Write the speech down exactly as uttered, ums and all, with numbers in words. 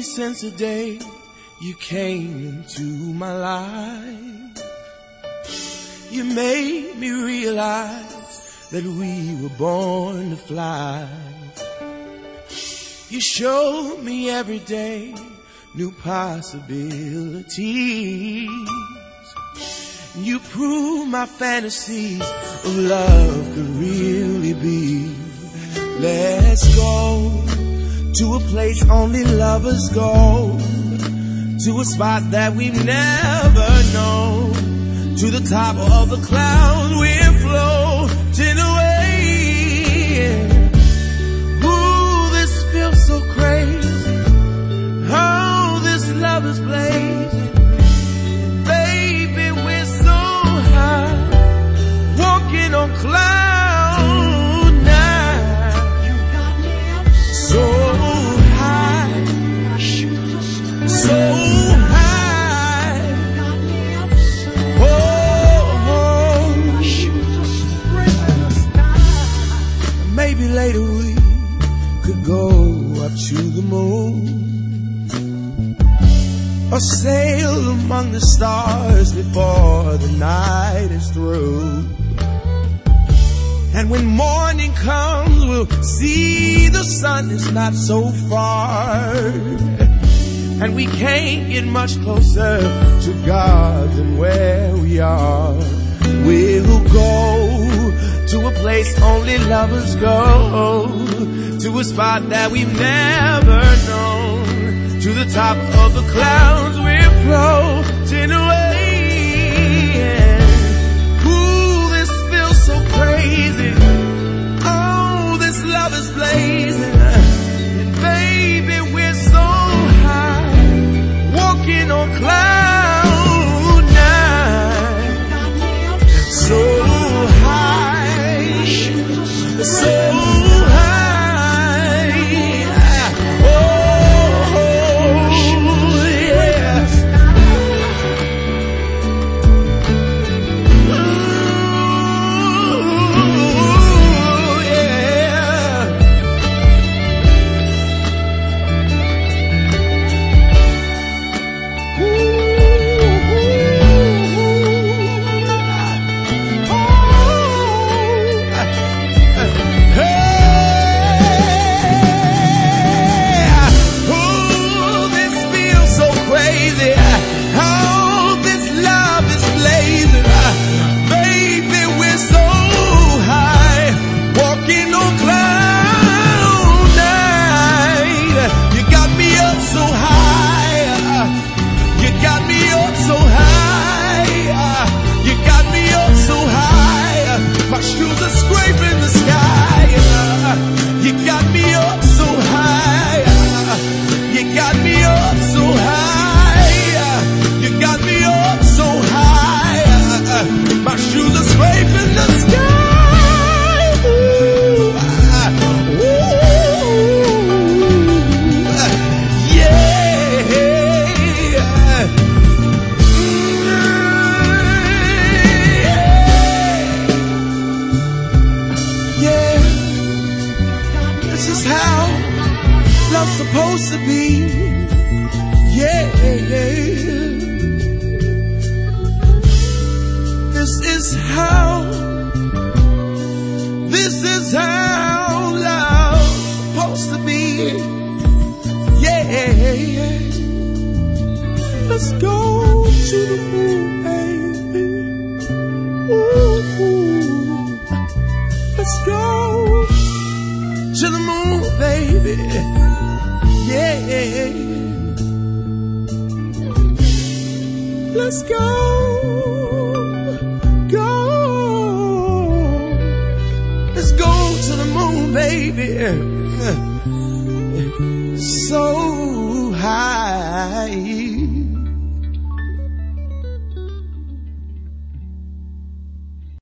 since the day you came into my life. You made me realize that we were born to fly. You showed me every day new possibilities. You proved my fantasies of love could really be. Let's go to a place only lovers go, to a spot that we've never known, to the top of the clouds we're floating away. Ooh, this feels so crazy. Oh, this love is blazing. Baby, we're so high, walking on cloud nine. So high, so high. Oh, oh. Maybe later we could go up to the moon, or sail among the stars before the night is through. And when morning comes, we'll see the sun is not so far, and we can't get much closer to God than where we are. We'll go to a place only lovers go, to a spot that we've never known, to the top of the clouds we're floating away. Ooh, this feels so crazy. Oh, this love is blazing. And baby, we're so high, walking on cloud nine. So high, so supposed to be, yeah, yeah. This is how, this is how love's supposed to be, yeah, yeah. Let's go to the moon, baby. Ooh, let's go to the moon, baby. Yeah, let's go.